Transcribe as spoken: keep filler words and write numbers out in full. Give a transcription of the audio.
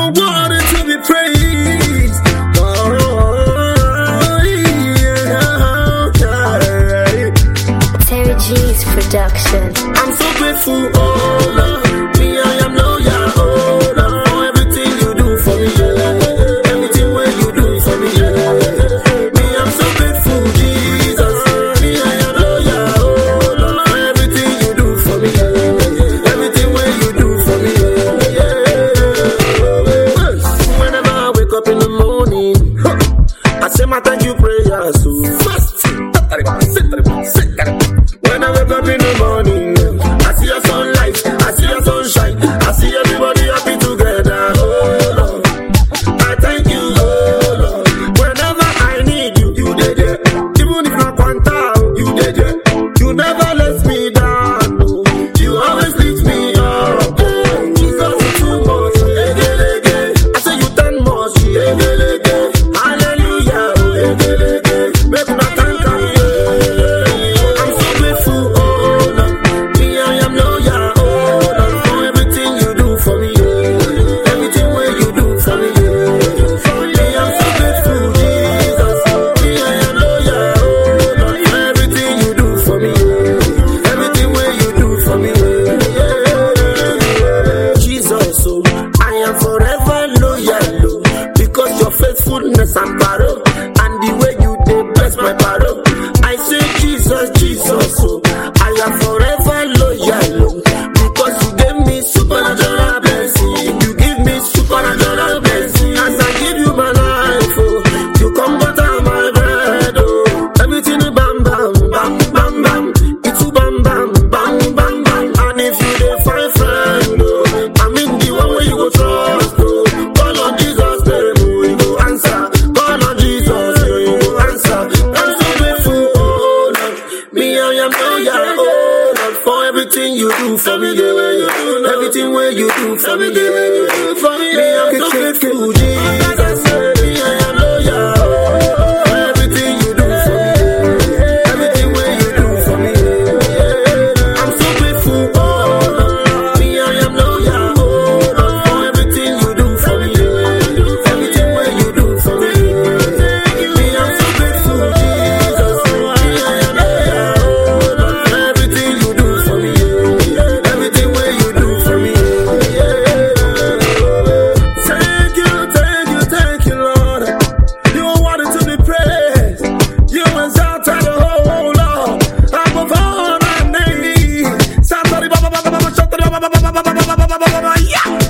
are worthy to be praised. Oh, yeah. Terry G's production. I'm so grateful, oh Lord. Me, I am loyal, oh Lord, for everything you do for me. Yeah. Everything where you do for me. Yeah. Me, I'm so grateful, Jesus. Me, I am loyal, oh Lord, for everything you do for me. Yeah. Everything where you do for me. Yeah. Whenever I wake up in the morning, I say my thank you prayers. So fast. When I wake up in the morning, I see your sunlight, I see your sunshine, I see everybody happy together. Oh Lord, I thank you, oh Lord. Whenever I need you, you did it. Even if I can't out, you did it. You never let me down. Oh. You always lift me up. Oh. Jesus, it's too much. Again, again. I say you done much. Again, again. Hallelujah. Again, again. Make me thank you. I'm so grateful, oh Lord. Me, I am loyal, oh Lord, for everything you do for me. Everything where you do for me. Me, I'm so grateful, Jesus. Me, I am loyal, oh Lord, for everything you do for me. Everything where you do for me. Jesus, oh, I am forever loyal, oh, because your faithfulness and power, and the way you did bless my power. I say Jesus, Jesus, oh, I am forever loyal, oh, because you gave me supernatural blessing. You give me supernatural blessing. As I give you my life, oh, you come butter my bread, oh. Everything bam bam, bam bam bam. It's bam bam, bam bam bam. And if you dey find friend, oh, I mean the one where you go trust, oh. Call on Jesus, name, oh, you go answer. Call on Jesus, oh, you go answer. I'm so grateful, oh Lord. Me, I am loyal, oh Lord, for everything you do for me. Everything where you do for me. Me, I'm so grateful, Jesus. Me, I am loyal, oh, for everything you do for me. Everything where you do for me. I'm so grateful, oh Lord. Me, I am loyal, oh Lord, for everything you do for me. Everything where you do for me. Me, I'm so grateful, Jesus. Me, I am loyal, oh Lord, for everything you do for me. Everything where you do for me. Thank you, thank you, thank you, Lord. You are worthy to be praised. You exalted the whole Lord. Above all my name. Satori baba baba baba, satori baba baba baba baba baba baba. Yeah.